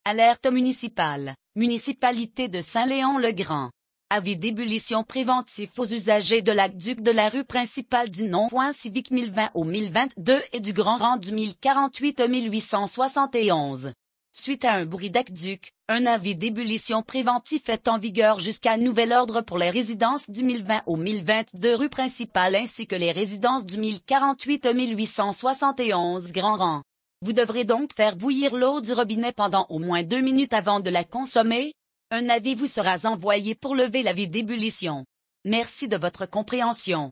Alerte municipale, municipalité de Saint-Léon-le-Grand. Avis d'ébullition préventif aux usagers de l'aqueduc de la rue principale du non-civique 1020 au 1022 et du Grand Rang du 1048 au 1871. Suite à un bruit d'aqueduc, un avis d'ébullition préventif est en vigueur jusqu'à nouvel ordre pour les résidences du 1020 au 1022 rue principale ainsi que les résidences du 1048 au 1871 Grand Rang. Vous devrez donc faire bouillir l'eau du robinet pendant au moins 2 minutes avant de la consommer. Un avis vous sera envoyé pour lever l'avis d'ébullition. Merci de votre compréhension.